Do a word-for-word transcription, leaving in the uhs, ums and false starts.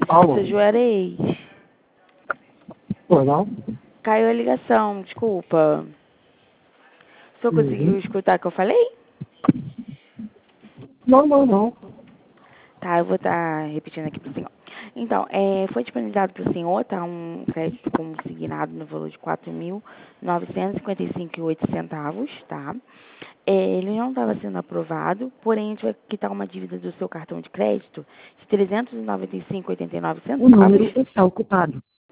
Alô? Seu Juarez. Pois não? Caiu a ligação, desculpa. O senhor conseguiu Uhum. escutar o que eu falei? Não, não, não. Tá, eu vou estar repetindo aqui para o senhor. Então, é, foi disponibilizado para o senhor, tá, um crédito consignado no valor de quatro mil novecentos e cinquenta e cinco reais e oito centavos, tá? É, ele não estava sendo aprovado, porém a gente vai quitar uma dívida do seu cartão de crédito de trezentos e noventa e cinco reais e oitenta e nove O número centavos. está ocupado.